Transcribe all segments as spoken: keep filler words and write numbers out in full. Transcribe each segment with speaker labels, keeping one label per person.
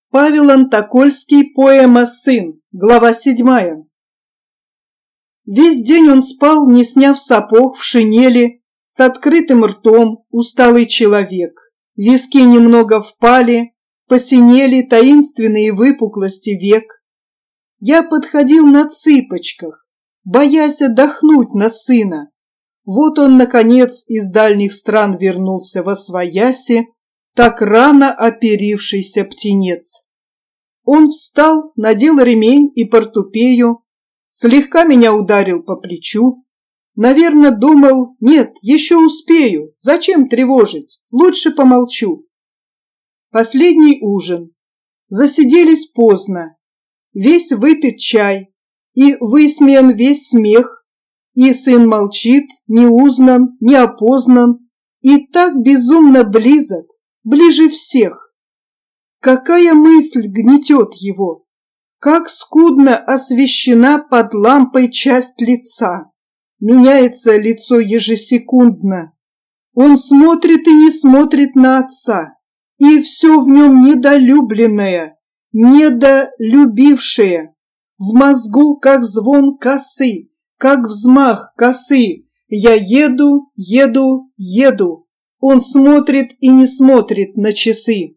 Speaker 1: Павел Антокольский, поэма «Сын», глава седьмая. Весь день он спал, не сняв сапог, в шинели, с открытым ртом, усталый человек. Виски немного впали, посинели таинственные выпуклости век. Я подходил на цыпочках, боясь отдохнуть на сына. Вот он, наконец, из дальних стран вернулся восвояси, так рано оперившийся птенец. Он встал, надел ремень и портупею, слегка меня ударил по плечу. Наверное, думал, нет, еще успею, зачем тревожить, лучше помолчу. Последний ужин. Засиделись поздно. Весь выпит чай, и высмеян весь смех, и сын молчит, не узнан, не опознан, и так безумно близок, ближе всех. Какая мысль гнетет его, как скудно освещена под лампой часть лица. Меняется лицо ежесекундно. Он смотрит и не смотрит на отца, и все в нем недолюбленное, недолюбившее. В мозгу, как звон косы, как взмах косы. Я еду, еду, еду. Он смотрит и не смотрит на часы.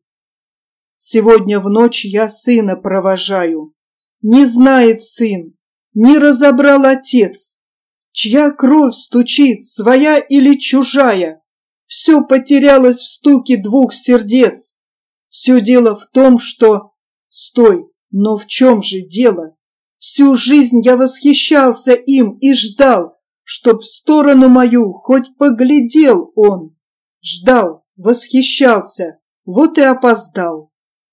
Speaker 1: Сегодня в ночь я сына провожаю. Не знает сын, не разобрал отец, чья кровь стучит, своя или чужая. Все потерялось в стуке двух сердец. Все дело в том, что... Стой, но в чем же дело? Всю жизнь я восхищался им и ждал, чтоб в сторону мою хоть поглядел он. Ждал, восхищался, вот и опоздал.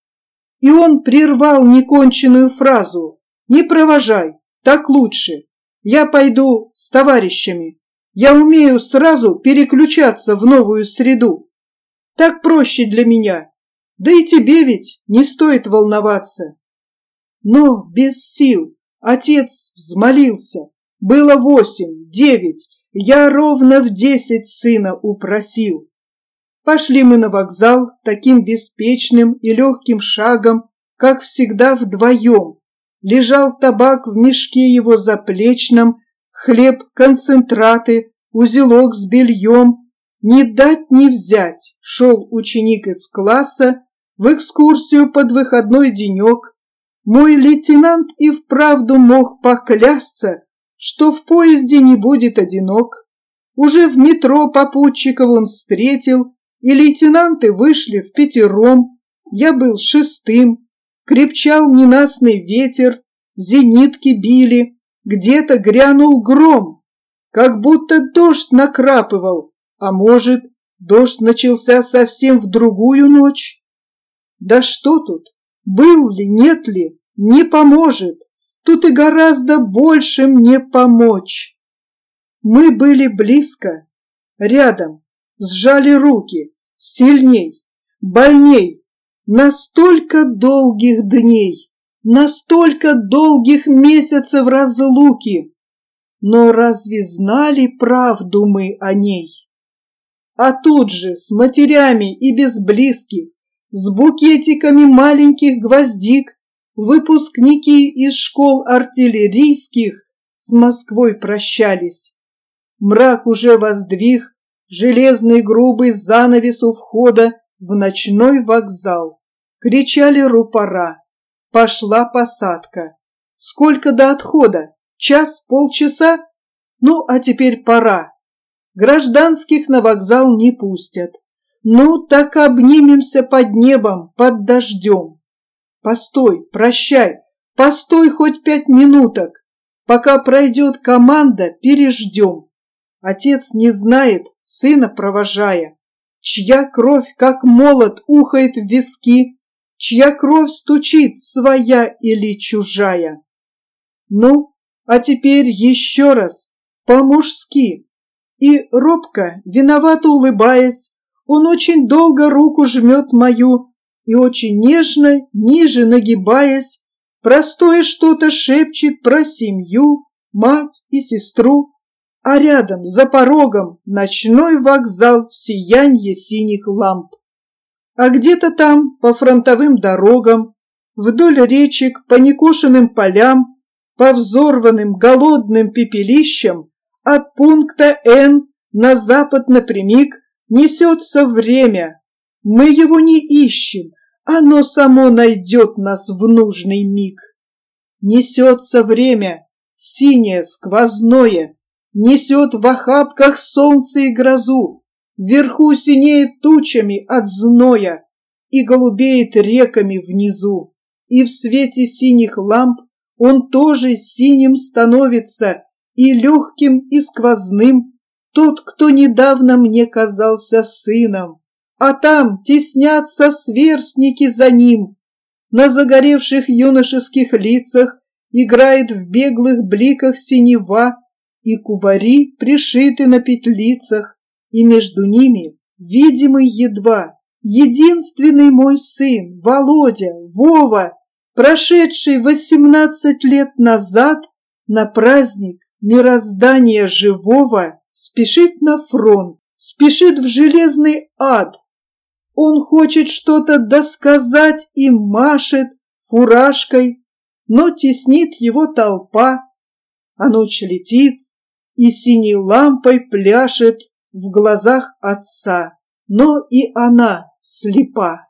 Speaker 1: И он прервал неконченную фразу. «Не провожай, так лучше. Я пойду с товарищами. Я умею сразу переключаться в новую среду. Так проще для меня. Да и тебе ведь не стоит волноваться». Но без сил отец взмолился. Было восемь, девять. Я ровно в десять сына упросил. Пошли мы на вокзал таким беспечным и легким шагом, как всегда вдвоем. Лежал табак в мешке его заплечном, хлеб, концентраты, узелок с бельем. Не дать не взять шел ученик из класса в экскурсию под выходной денек. Мой лейтенант и вправду мог поклясться, что в поезде не будет одинок. Уже в метро попутчиков он встретил, и лейтенанты вышли впятером. Я был шестым, крепчал ненастный ветер, зенитки били, где-то грянул гром, как будто дождь накрапывал, а может, дождь начался совсем в другую ночь. Да что тут, был ли, нет ли, не поможет, тут и гораздо больше мне помочь. Мы были близко, рядом, сжали руки, сильней, больней, настолько долгих дней, настолько долгих месяцев разлуки. Но разве знали правду мы о ней? А тут же с матерями и без близких, с букетиками маленьких гвоздик, выпускники из школ артиллерийских с Москвой прощались. Мрак уже воздвиг железный грубый занавес у входа в ночной вокзал. Кричали рупора. Пошла посадка. Сколько до отхода? Час, полчаса? Ну, а теперь пора. Гражданских на вокзал не пустят. Ну, так обнимемся под небом, под дождем. Постой, прощай, постой хоть пять минуток. Пока пройдет команда, переждем. Отец не знает, сына провожая, чья кровь, как молот, ухает в виски, чья кровь стучит, своя или чужая. Ну, а теперь еще раз, по-мужски. И робко, виновато улыбаясь, он очень долго руку жмет мою и очень нежно, ниже нагибаясь, простое что-то шепчет про семью, мать и сестру. А рядом, за порогом, ночной вокзал в сиянье синих ламп. А где-то там, по фронтовым дорогам, вдоль речек, по некошенным полям, по взорванным голодным пепелищам от пункта Н на запад напрямик несется время. Мы его не ищем, оно само найдет нас в нужный миг. Несется время, синее, сквозное, несет в охапках солнце и грозу, вверху синеет тучами от зноя и голубеет реками внизу. И в свете синих ламп он тоже синим становится и легким, и сквозным, тот, кто недавно мне казался сыном. А там теснятся сверстники за ним. На загоревших юношеских лицах играет в беглых бликах синева, и кубари пришиты на петлицах, и между ними, видимый едва, единственный мой сын, Володя, Вова, прошедший восемнадцать лет назад на праздник мироздания живого, спешит на фронт, спешит в железный ад. Он хочет что-то досказать и машет фуражкой, но теснит его толпа, а ночь летит и синей лампой пляшет в глазах отца, но и она слепа.